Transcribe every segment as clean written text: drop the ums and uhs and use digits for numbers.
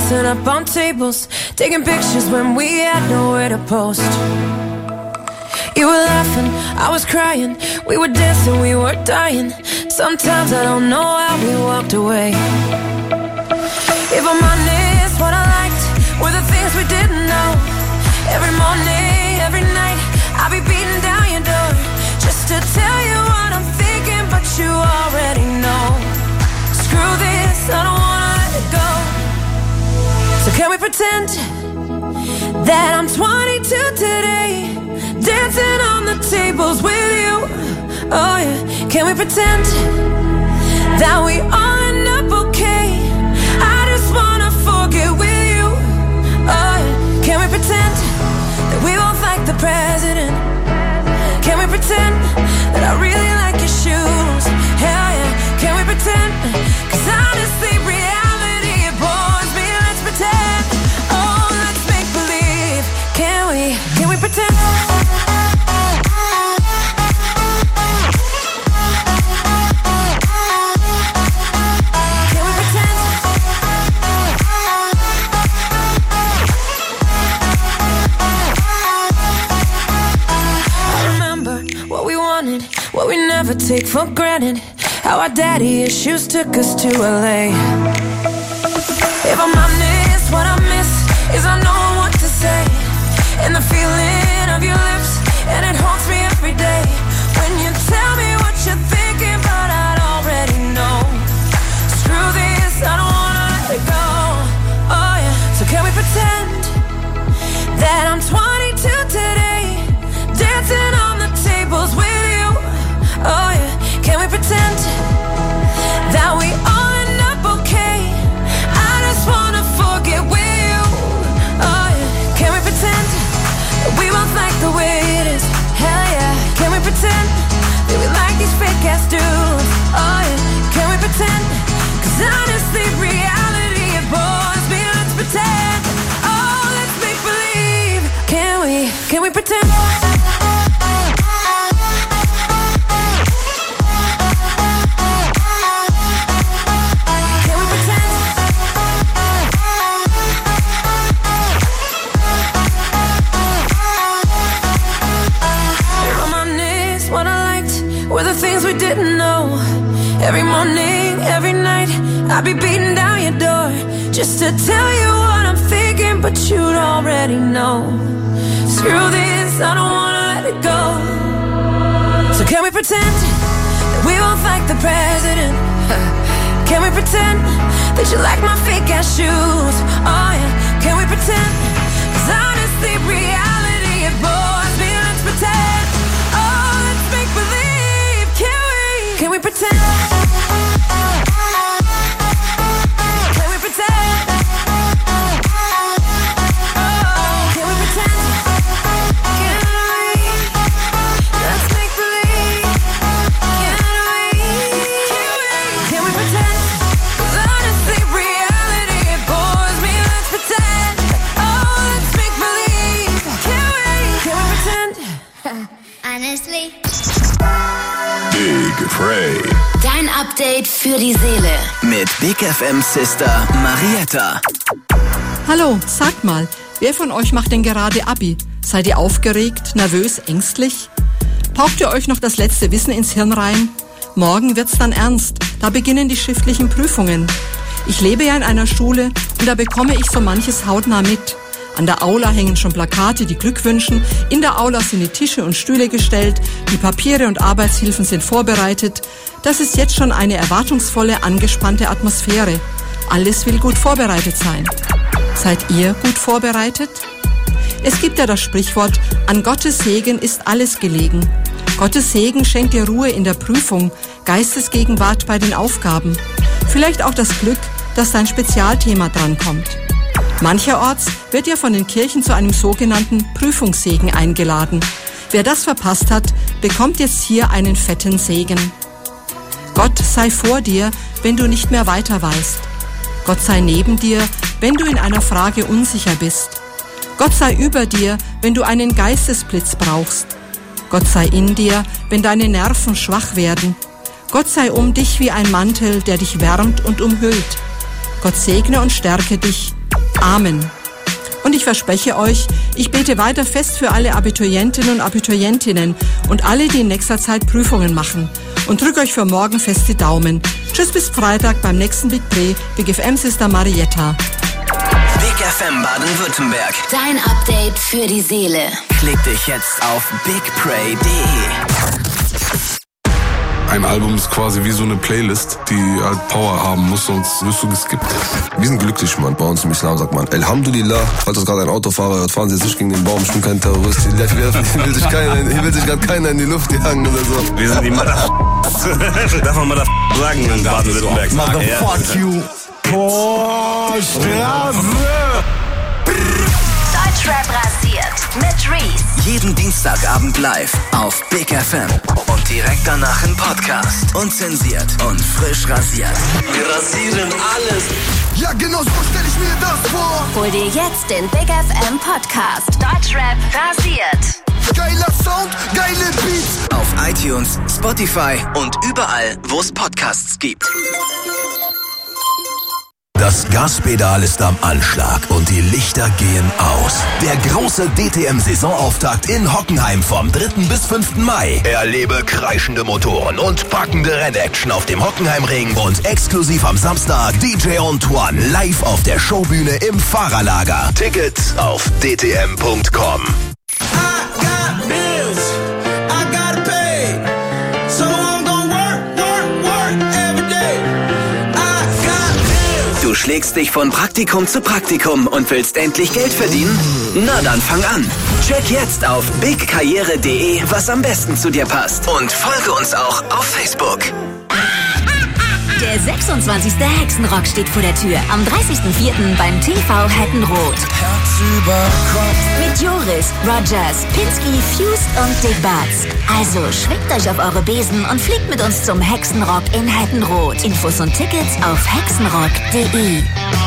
dancing up on tables, taking pictures when we had nowhere to post. You were laughing, I was crying, we were dancing, we were dying. Sometimes I don't know how we walked away. If I'm honest, what I liked were the things we didn't know. Every morning, every night, I'll be beating down your door just to tell you what I'm thinking, but you already know. Screw this, I don't wanna let it go. So can we pretend that I'm 22 today, dancing on the tables with you? Oh yeah, can we pretend that we all end up okay? I just wanna forget with you. Oh yeah, can we pretend that we both like the president? Can we pretend that I really like your shoes? Hell yeah, can we pretend? 'Cause honestly, reality, it bores me. Let's pretend. Oh, let's make believe. Can we pretend? What we never take for granted, how our daddy issues took us to LA. If I'm honest, what I miss is I know what to say, and the feeling of your lips, and it haunts me every day. When you tell me what you're thinking, but I'd already know. Screw this, I don't wanna let it go. Oh yeah, so can we pretend that I'm 22 today, dancing on the tables with you? Oh yeah, can we pretend that we all end up okay? I just wanna forget with you. Oh yeah, can we pretend that we both like the way it is? Hell yeah, can we pretend that we like these fake ass dudes? Oh yeah, can we pretend? 'Cause honestly, reality, it bores me. Let's pretend. Oh, let's make believe. Can we pretend? Were the things we didn't know. Every morning, every night, I'd be beating down your door just to tell you what I'm thinking, but you'd already know. Screw this, I don't wanna let it go. So can we pretend that we both like the president? Can we pretend that you like my fake ass shoes? Oh yeah, can we pretend? 'Cause honestly, reality, it bores me. Let's pretend. Oh, let's make believe. Can we pretend? Can we pretend? Oh, can we pretend? Can we? Let's make believe. Can we pretend? 'Cause honestly, reality, it bores me. Let's pretend. Oh, let's make believe. Can we pretend? Honestly. Big Frey. Dein Update für die Seele. Mit Big FM Sister Marietta. Hallo, sagt mal, wer von euch macht denn gerade Abi? Seid ihr aufgeregt, nervös, ängstlich? Paukt ihr euch noch das letzte Wissen ins Hirn rein? Morgen wird's dann ernst, da beginnen die schriftlichen Prüfungen. Ich lebe ja in einer Schule und da bekomme ich so manches hautnah mit. An der Aula hängen schon Plakate, die Glück wünschen. In der Aula sind die Tische und Stühle gestellt. Die Papiere und Arbeitshilfen sind vorbereitet. Das ist jetzt schon eine erwartungsvolle, angespannte Atmosphäre. Alles will gut vorbereitet sein. Seid ihr gut vorbereitet? Es gibt ja das Sprichwort, an Gottes Segen ist alles gelegen. Gottes Segen schenkt dir Ruhe in der Prüfung, Geistesgegenwart bei den Aufgaben. Vielleicht auch das Glück, dass dein Spezialthema drankommt. Mancherorts wird ja von den Kirchen zu einem sogenannten Prüfungssegen eingeladen. Wer das verpasst hat, bekommt jetzt hier einen fetten Segen. Gott sei vor dir, wenn du nicht mehr weiter weißt. Gott sei neben dir, wenn du in einer Frage unsicher bist. Gott sei über dir, wenn du einen Geistesblitz brauchst. Gott sei in dir, wenn deine Nerven schwach werden. Gott sei dich wie ein Mantel, der dich wärmt und umhüllt. Gott segne und stärke dich. Amen. Und ich verspreche euch, ich bete weiter fest für alle Abiturientinnen und Abiturientinnen und alle, die in nächster Zeit Prüfungen machen. Und drücke euch für morgen fest die Daumen. Tschüss bis Freitag beim nächsten Big Play. Big FM Sister Marietta. Big FM Baden-Württemberg. Dein Update für die Seele. Klick dich jetzt auf bigpray.de. Ein Album ist quasi wie so eine Playlist, die halt Power haben muss, sonst wirst du geskippt. Wir sind glücklich, Mann. Bei uns im Islam sagt man Alhamdulillah. Falls das gerade ein Autofahrer hört, fahren Sie jetzt nicht gegen den Baum. Ich bin kein Terrorist. Hier will sich gerade keiner in die Luft jagen oder so. Wir sind die Darf man sagen in Baden-Württemberg. Motherfuck you. Boah, Straße. Deutschrap rasiert mit Reese. Jeden Dienstagabend live auf Big FM. Und direkt danach im Podcast. Unzensiert und frisch rasiert. Wir rasieren alles. Ja, genau so stelle ich mir das vor. Hol dir jetzt den Big FM Podcast. Deutschrap rasiert. Geiler Sound, geile Beats. Auf iTunes, Spotify und überall, wo es Podcasts gibt. Das Gaspedal ist am Anschlag und die Lichter gehen aus. Der große DTM-Saisonauftakt in Hockenheim vom 3. bis 5. Mai. Erlebe kreischende Motoren und packende Rennaction auf dem Hockenheimring und exklusiv am Samstag DJ Antoine live auf der Showbühne im Fahrerlager. Tickets auf dtm.com. Du schlägst dich von Praktikum zu Praktikum und willst endlich Geld verdienen? Na dann fang an. Check jetzt auf bigkarriere.de, was am besten zu dir passt. Und folge uns auch auf Facebook. Der 26. Hexenrock steht vor der Tür. Am 30.04. beim TV Hettenroth. Herz über Kopf. Mit Joris, Rogers, Pinsky, Fused und Dick Butts. Also schwingt euch auf eure Besen und fliegt mit uns zum Hexenrock in Hettenroth. Infos und Tickets auf hexenrock.de. Wir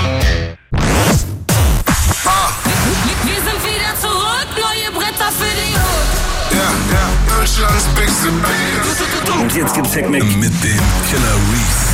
sind wieder zurück, neue Bretter für die Hut. Ja, Deutschlands bigste Band. Und jetzt gibt's Hack Mac Mit dem Killer Reese.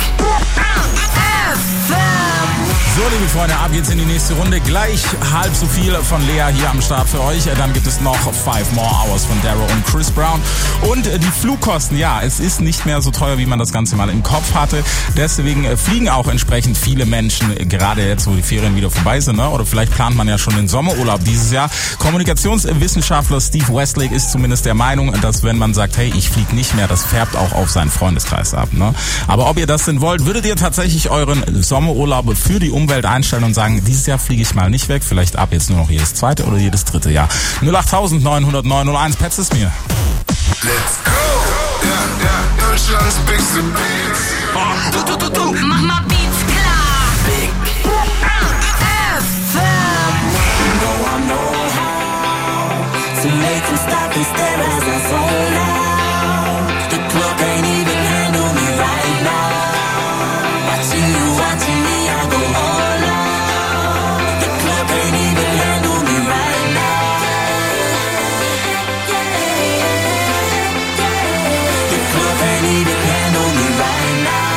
So, liebe Freunde, ab geht's in die nächste Runde. Gleich halb so viel von Lea hier am Start für euch. Dann gibt es noch 5 More Hours von Darrow und Chris Brown. Und die Flugkosten, ja, es ist nicht mehr so teuer, wie man das Ganze mal im Kopf hatte. Deswegen fliegen auch entsprechend viele Menschen, gerade jetzt, wo die Ferien wieder vorbei sind, ne? Oder vielleicht plant man ja schon den Sommerurlaub dieses Jahr. Kommunikationswissenschaftler Steve Westlake ist zumindest der Meinung, dass wenn man sagt, hey, ich fliege nicht mehr, das färbt auch auf seinen Freundeskreis ab, ne? Aber ob ihr das denn wollt, würdet ihr tatsächlich euren Sommerurlaub für die Umwelt einstellen und sagen, dieses Jahr fliege ich mal nicht weg, vielleicht ab jetzt nur noch jedes zweite oder jedes dritte Jahr. 08000 900 901, Petz ist mir. Let's go. Ja, Deutschlands bigste Beats. Mach mal Beats klar. Big To make them stop and stare as I zone out. The club can't even handle me right now. Watching me, I go all out. The club can't even handle me right now. The club can't even handle me right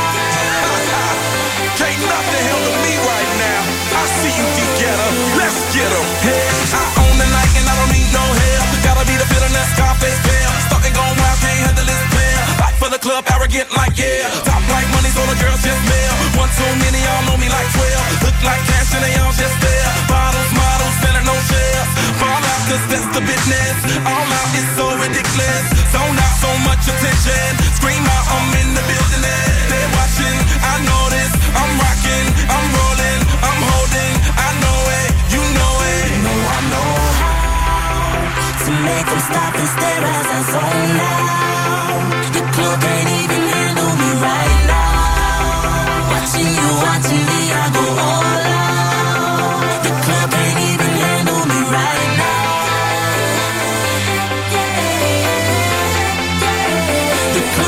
now. Can't nothing handle me right now. I see you, D-Getter. Let's get 'em. Hey, I own the night and I don't need no help. Gotta be the feeling that Scarface feel. Starting going wild, can't handle this pair. Back for the club, arrogant like yeah. Top like money, so the girls just mail. One too many, y'all know me like 12. Look like cash and they all just there. Bottles, models, selling no shares. Fall out, cause that's the business. All out is so ridiculous. Zone out, so much attention. Scream out, I'm in the building. They're watching, I know this. I'm rocking, I'm rolling, I'm holding. I know it, you know it. You know I know to make them stop and stare as I zone out. The club can't even handle me right now. Watching me, I go all out. The club can't even handle me right now. The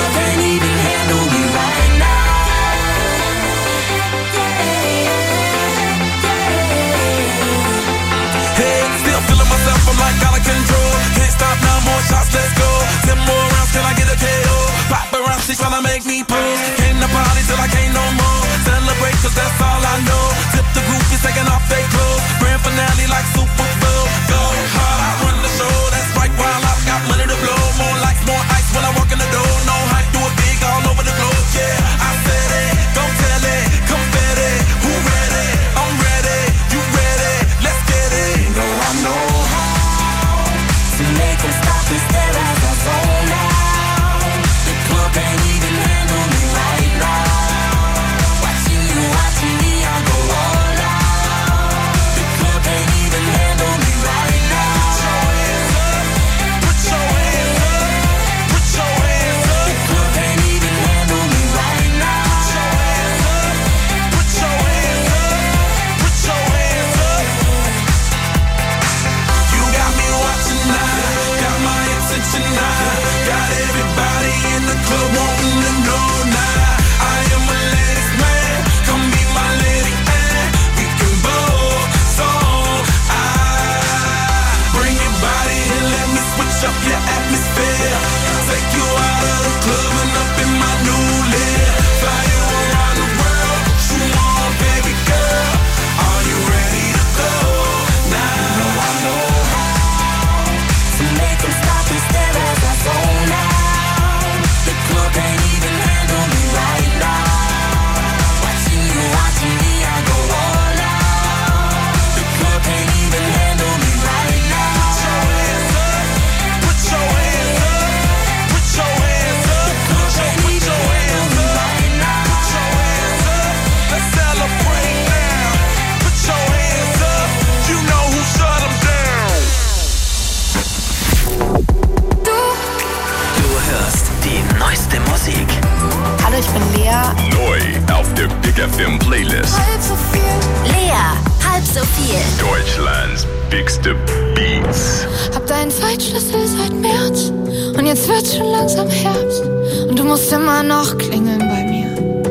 so viel. Deutschlands bigste Beats. Hab deinen Zeitschlüssel seit März und jetzt wird's schon langsam Herbst und du musst immer noch klingeln bei mir.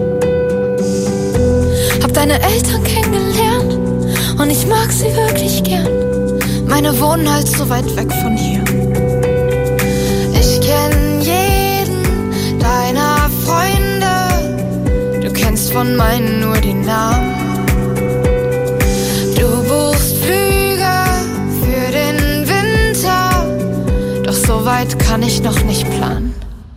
Hab deine Eltern kennengelernt und ich mag sie wirklich gern. Meine wohnen halt so weit weg von hier. Ich kenn jeden deiner Freunde, du kennst von meinen nur die Namen. Du buchst Flüge für den Winter, doch so weit kann ich noch nicht planen.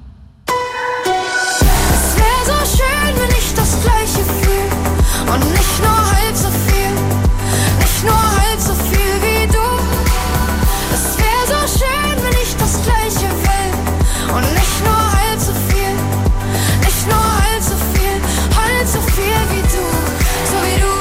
Es wär so schön, wenn ich das Gleiche fühl und nicht nur halb so viel, nicht nur halb so viel wie du. Es wär so schön, wenn ich das Gleiche will und nicht nur halb so viel, nicht nur halb so viel, halb so viel wie du, so wie du.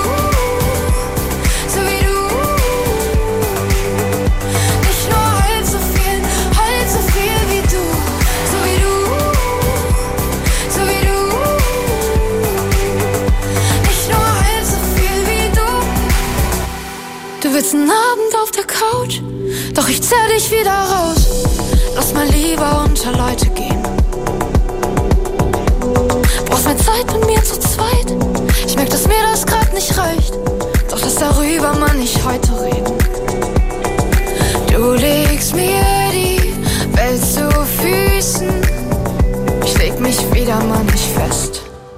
Du willst einen Abend auf der Couch, doch ich zerr dich wieder raus. Lass mal lieber unter Leute gehen. Brauchst mehr Zeit mit mir zu zweit. Ich merk, dass mir das grad nicht reicht, doch lass darüber mal nicht heute reden. Du legst mir die Welt zu Füßen, ich leg mich wieder mal nicht fest.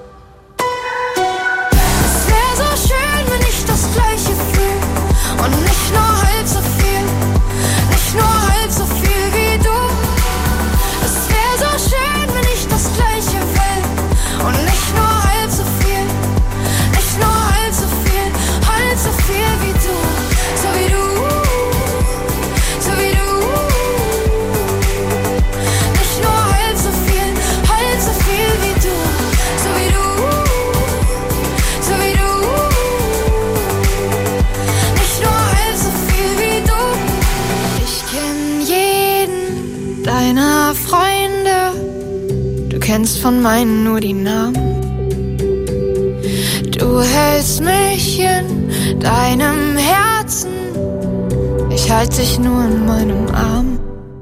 Es wär so schön, wenn ich das Gleiche fühl und nicht nur halb so viel, nicht nur halb so viel wie du. Es wär so schön, wenn ich das Gleiche will und nicht nur halb so viel, nicht nur halb so viel, halb so viel wie du, so wie du, so wie du. Nicht nur halb so viel, halb so viel wie du, so wie du, so wie du. Nicht nur halb so viel wie du. Ich kenn jeden deiner Freunde, du kennst von meinen nur die Namen. Du hältst mich in deinem Herzen, ich halt dich nur in meinem Arm.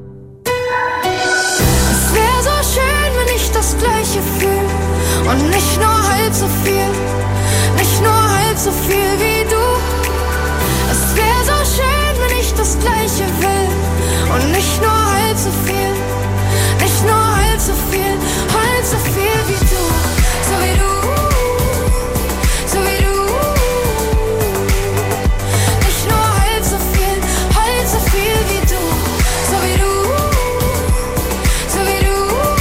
Es wär so schön, wenn ich das Gleiche fühl und nicht nur halb so viel, nicht nur halb so viel wie du. Es wär so schön, wenn ich das Gleiche will und nicht nur halb so viel, nicht nur halb so viel, halb so viel wie du, so wie du, so wie du. Nicht nur halb so viel, halb so viel wie du, so wie du, so wie du.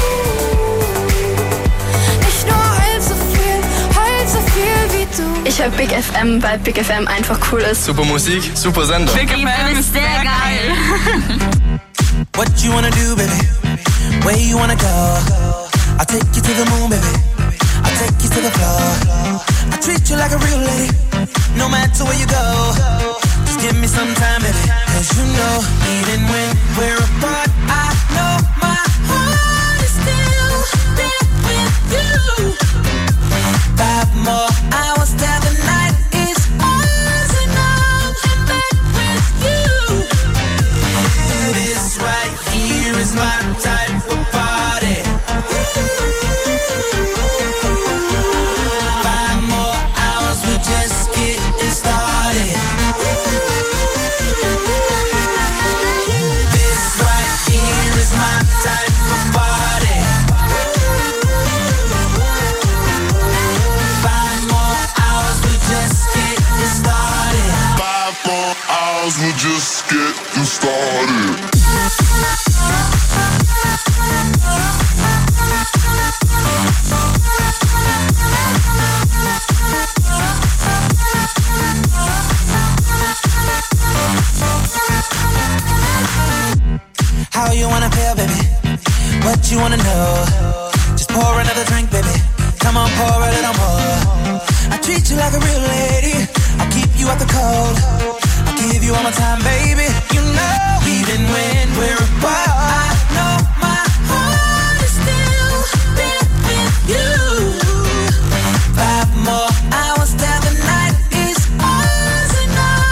Nicht nur halb so viel wie du. Ich hör Big FM, weil Big FM einfach cool ist. Super Musik, super Sender. Big FM ist sehr geil. What you wanna do, baby? Where you wanna go? I'll take you to the moon, baby. I'll take you to the floor. I treat you like a real lady, no matter where you go. Just give me some time, baby. 'Cause you know, even when we're apart, I know my heart is still there with you. 5 more hours till the night is ours and I'm back with you. This right here is my type of party. 5 more hours, we're just getting started. This right here is my type of party. 5 more hours, we're just getting started. 5 more hours, we're just getting started. How you wanna feel, baby? What you wanna know? Just pour another drink, baby. Come on, pour a little more. I treat you like a real lady. I'll keep you out the cold. I'll give you all my time, baby. You know, even when we're apart, I know my heart is still there with you. 5 more hours till the night is ours and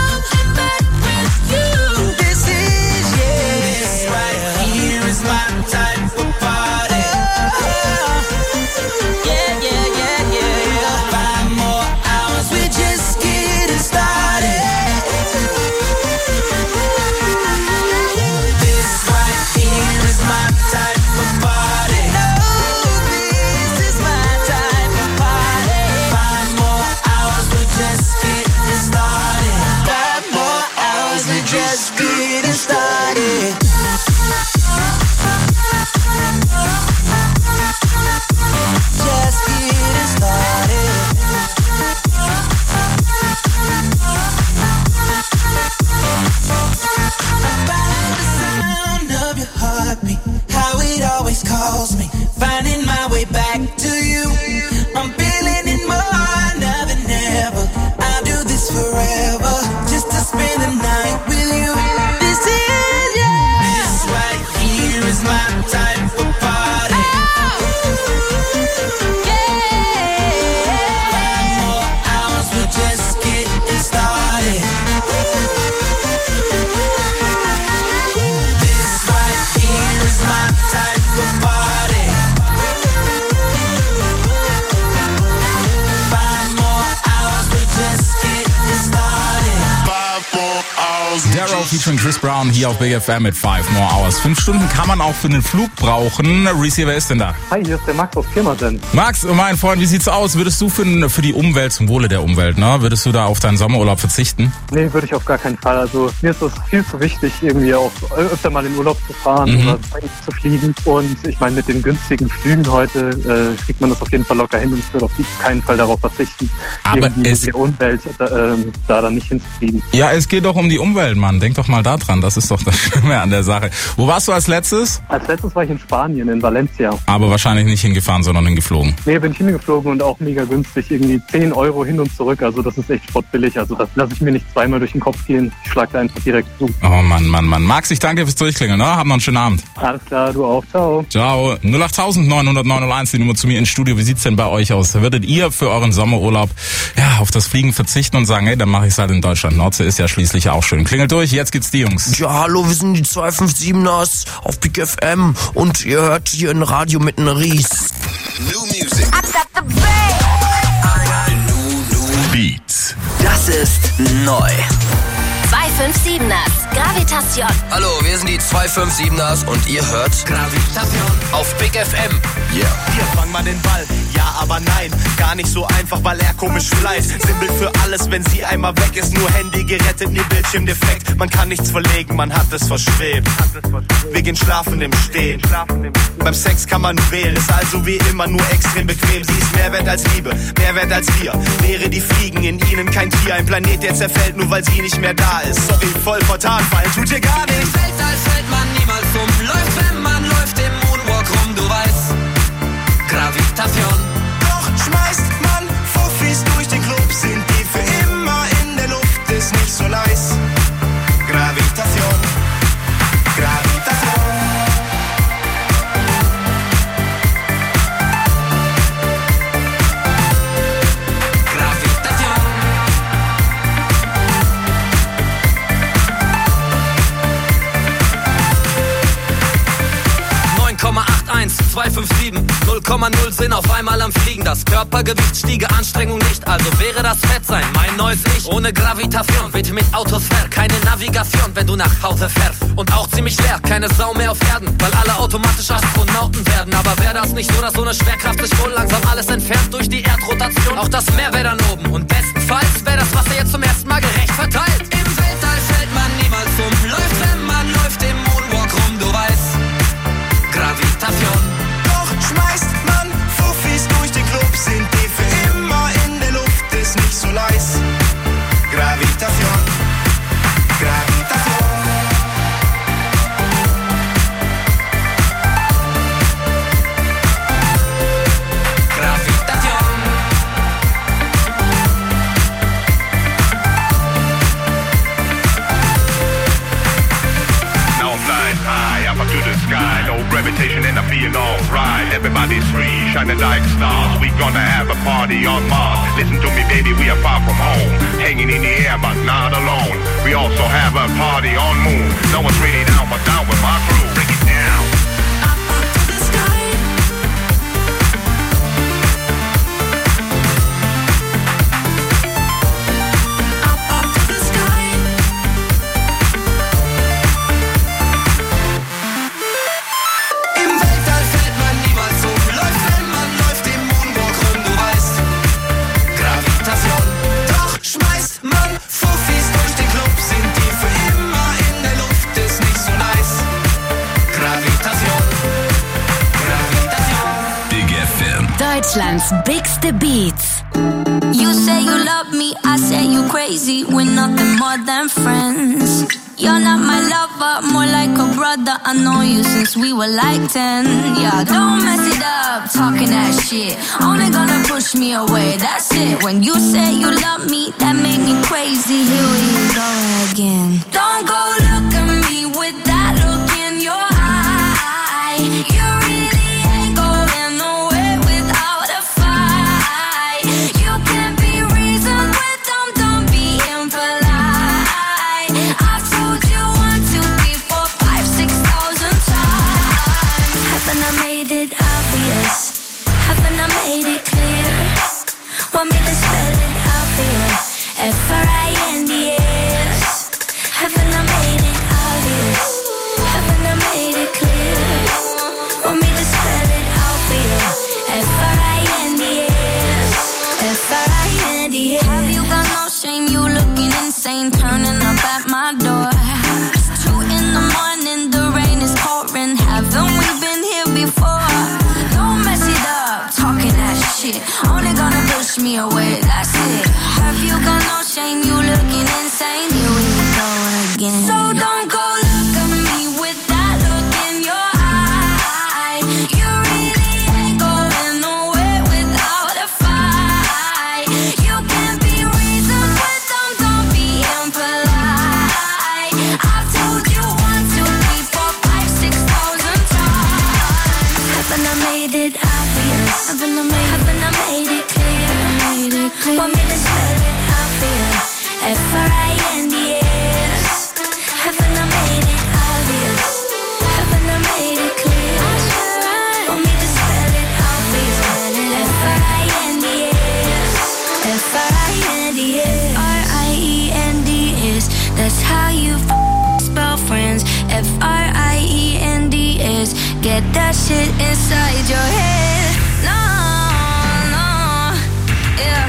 Darrow featuring Chris Brown hier auf Big FM mit 5 More Hours. 5 Stunden kann man auch für einen Flug brauchen. Reese, wer ist denn da? Hi, hier ist der Max aus Pirmasens. Max, mein Freund, wie sieht's aus? Würdest du für die Umwelt, zum Wohle der Umwelt, würdest du da auf deinen Sommerurlaub verzichten? Nee, würde ich auf gar keinen Fall. Also mir ist es viel zu wichtig, irgendwie auch öfter mal in Urlaub zu fahren oder zu fliegen. Und ich meine, mit den günstigen Flügen heute kriegt man das auf jeden Fall locker hin und ich würde auf keinen Fall darauf verzichten, aber die Umwelt da dann nicht hinzufliegen. Ja, es geht doch um die Umwelt, Mann. Denk doch mal da dran. Das ist doch das Schlimme an der Sache. Wo warst du als letztes? Als letztes war ich in Spanien, in Valencia. Aber wahrscheinlich nicht hingefahren, sondern hingeflogen. Nee, bin ich hingeflogen und auch mega günstig. Irgendwie 10 Euro hin und zurück. Also das ist echt spottbillig. Also das lasse ich mir nicht zweimal durch den Kopf gehen. Ich schlag da einfach direkt zu. Oh Mann. Max, ich danke fürs Durchklingeln. Ne? Hab noch einen schönen Abend. Alles klar, du auch. Ciao. Ciao. 08000 900 901, die Nummer zu mir ins Studio. Wie sieht's denn bei euch aus? Würdet ihr für euren Sommerurlaub auf das Fliegen verzichten und sagen, hey, dann mache ich es halt in Deutschland. Nordsee ist ja schließlich auch schön. Klingelt durch, jetzt gibt's die Jungs. Ja, hallo, wir sind die 257ers auf Big FM und ihr hört hier ein Radio mit einem Ries. New Music. Beats. Das ist neu. 257ers, Gravitation. Hallo, wir sind die 257ers und ihr hört Gravitation auf Big FM. Yeah. Hier, fang mal den Ball. Ja, aber nein, gar nicht so einfach, weil er komisch fleißt. Simbel für alles, wenn sie einmal weg ist. Nur Handy gerettet, nie Bildschirm defekt. Man kann nichts verlegen, man hat es verschwebt. Wir gehen schlafen im Stehen. Beim Sex kann man wählen, ist also wie immer nur extrem bequem. Sie ist mehr wert als Liebe, mehr wert als wir. Wäre die Fliegen in ihnen kein Tier, ein Planet, der zerfällt, nur weil sie nicht mehr da ist. Sorry, voll vertan, fallen tut ihr gar nichts. Im Weltall fällt man niemals um. Läuft, wenn man läuft im Moonwalk rum, du weißt. Gravitation. Doch schmeißt man Fuffis durch den Club, sind die für immer in der Luft, ist nicht so leis. Gravitation. Gravitation. Gravitation. 257, 0,0 sind auf einmal am Fliegen. Das Körpergewicht stiege, Anstrengung nicht, also wäre das Fett sein, mein neues Ich. Ohne Gravitation, bitte mit Autosphäre, keine Navigation, wenn du nach Hause fährst. Und auch ziemlich leer, keine Sau mehr auf Erden, weil alle automatisch Astronauten werden. Aber wäre das nicht so, dass so eine Schwerkraft sich wohl langsam alles entfernt durch die Erdrotation? Auch das Meer wäre dann oben und bestenfalls wäre das Wasser jetzt zum ersten Mal gerecht verteilt. Im Weltall fällt man niemals um, läuft, wenn man läuft im Moonwalk rum, du weißt. Gravitation. Doch schmeißt man Fuffis durch den Club, sind die für immer in der Luft, ist nicht so leis. Gravitation. Gravitation. Gravitation. Now I'm flying high, up to the sky. No gravitation and I'm feeling alright. Everybody's free, shining like stars. We gonna have a party on Mars. Listen to me, baby, we are far from home. Hanging in the air, but not alone. We also have a party on Moon. No one's really down, but down with my crew. Break it down. Deutschlands bigste Beats. You say you love me, I say you crazy. We're nothing more than friends. You're not my lover, more like a brother. I know you since we were like 10. Yeah, don't mess it up, talking that shit. Only gonna push me away, that's it. When you say you love me, that make me crazy. Here we go again. Don't go look at me with that look in your eye. You really ain't going nowhere without a fight. You can't be reasoned with them, don't be impolite. I've told you 1, 2, 3, 4, 5, 6,000 times. Haven't I made it obvious? Haven't I made it clear? Want me to spell it out for you? F-R-I-N-D-A. at my door. It's 2 a.m, the rain is pouring. Haven't we been here before? Don't mess it up, talking that shit. Only gonna push me away, that's it. Have you got no shame? You looking insane. Here we go again. So don't go look at me with that look in your eye. You really ain't going nowhere without a fight. You can be reasoned with them, don't be impolite. I've told you 1, 2, 3, 4, 5, 6,000 times. Haven't I made it obvious? Haven't I made it clear? Want me to spell it obvious? F-R-I-N-D-S. Haven't I made it obvious? Haven't I made it clear? Want me to spell it obvious? F-R-I-N-D-S. F-R-I-N-D-S. R-I-E-N-D-S. That's how you spell friends. F-R-I-E-N-D-S. Get that shit inside your head. No, no, yeah,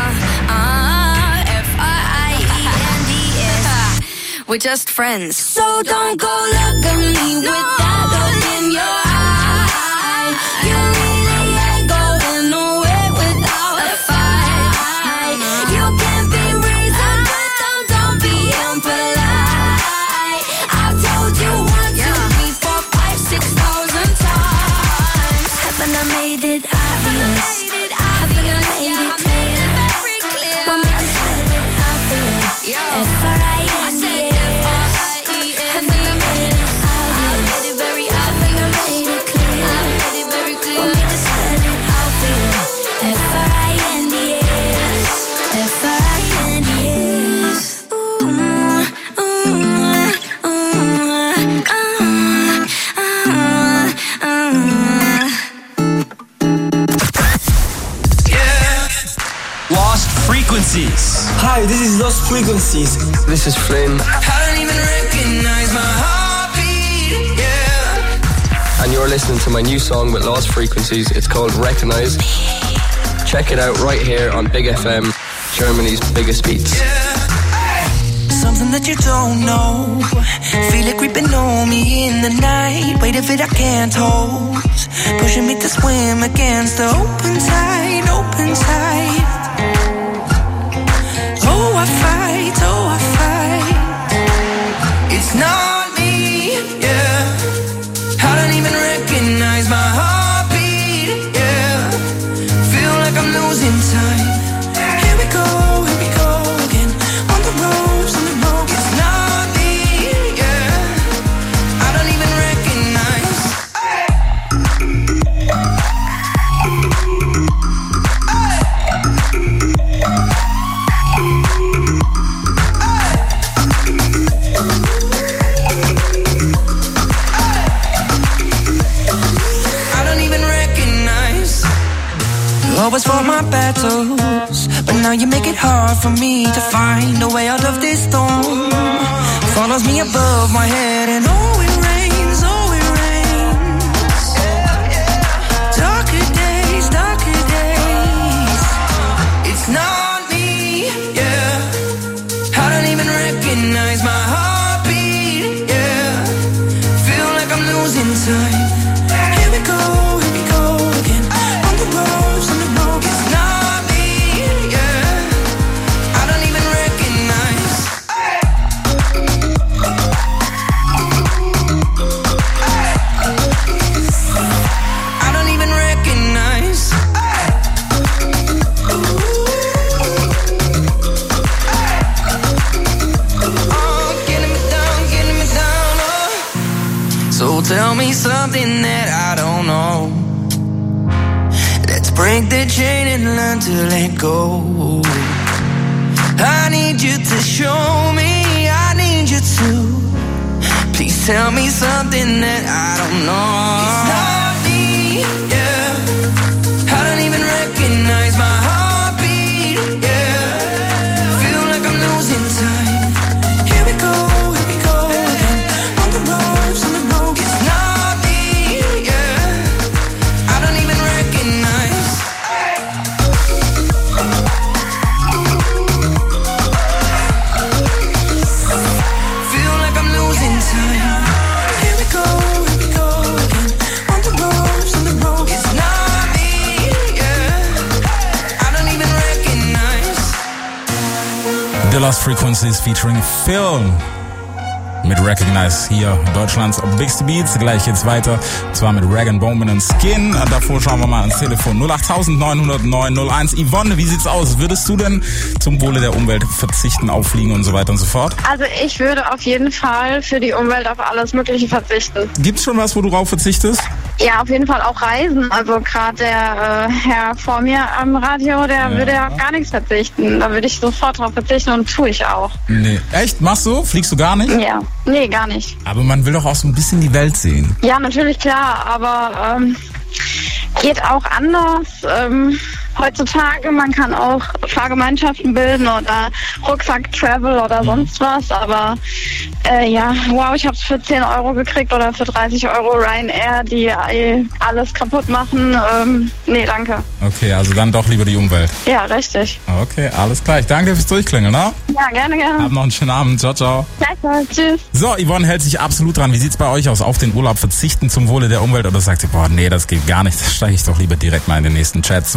F-R-I-E-N-D-S. We're just friends. So don't go look at me with that look in your eye. You really ain't going nowhere without a fight. You can be reasoned with them, don't be impolite. I've told you 1, 2, 3, 4, 5, 6,000 times. Haven't I made it obvious? Haven't I made it clear? Want me to spell it obvious? F-R-I-N-D-S. Haven't I made it obvious? Haven't I made it clear? Want me to spell it obvious? F-R-I-N-D-S. F-R-I-N-D-S. Lost Frequencies. Hi, this is Lost Frequencies. This is Flynn. I don't even recognize my heartbeat, yeah. And you're listening to my new song with Lost Frequencies. It's called Recognize. Check it out right here on Big FM, Germany's biggest beats. Something that you don't know. Feel it creeping on me in the night. Weight of it I can't hold. Pushing me to swim against the open tide, open tide. Oh, I fight, it's not me, yeah. I don't even recognize my heartbeat, yeah. Feel like I'm losing time. Here we go again. On the ropes, it's not me, yeah. I don't even recognize. Always fought my battles, but now you make it hard for me to find a way out of this storm. Follows me above my head and oh it rains, darker days, it's not me, yeah. I don't even recognize my heartbeat, yeah. Feel like I'm losing time. Here we go again. On the ropes, it's not me, yeah. I don't even recognize. I don't even recognize. Oh, getting me down, oh. So tell me something that I don't know. Let's break the chain and learn to let go. I need you to show me, I need you to. Please tell me something that I don't know. It's not me, yeah. I don't even recognize my heartbeat, yeah. Feel like I'm losing time. Here we go again. On the ropes, it's not me, yeah. I don't even recognize. Lost Frequencies featuring Phil mit Recognize hier Deutschlands Bigste Beats. Gleich geht's weiter, und zwar mit Rag & Bone und Skin. Davor schauen wir mal ans Telefon. 0890901. Yvonne, wie sieht's aus? Würdest du denn zum Wohle der Umwelt verzichten, auffliegen und so weiter und so fort? Also ich würde auf jeden Fall für die Umwelt auf alles Mögliche verzichten. Gibt's schon was, wo du drauf verzichtest? Ja, auf jeden Fall auch Reisen. Also gerade der Herr vor mir am Radio, der würde ja auf gar nichts verzichten. Da würde ich sofort drauf verzichten und tue ich auch. Nee. Echt? Machst du? Fliegst du gar nicht? Ja. Nee, gar nicht. Aber man will doch auch so ein bisschen die Welt sehen. Ja, natürlich, klar, aber geht auch anders. Heutzutage, man kann auch Fahrgemeinschaften bilden oder Rucksack-Travel oder sonst was, aber ja, wow, ich habe es für 10 Euro gekriegt oder für 30 Euro Ryanair, die alles kaputt machen. Nee, danke. Okay, also dann doch lieber die Umwelt. Ja, richtig. Okay, alles klar. Ich danke dir fürs Durchklingeln, ne? Ja, gerne, gerne. Hab noch einen schönen Abend. Ciao, ciao. Gleichfalls, tschüss. So, Yvonne hält sich absolut dran. Wie sieht's bei euch aus? Auf den Urlaub verzichten zum Wohle der Umwelt? Oder sagt ihr, boah, nee, das geht gar nicht. Da steige ich doch lieber direkt mal in den nächsten Chat.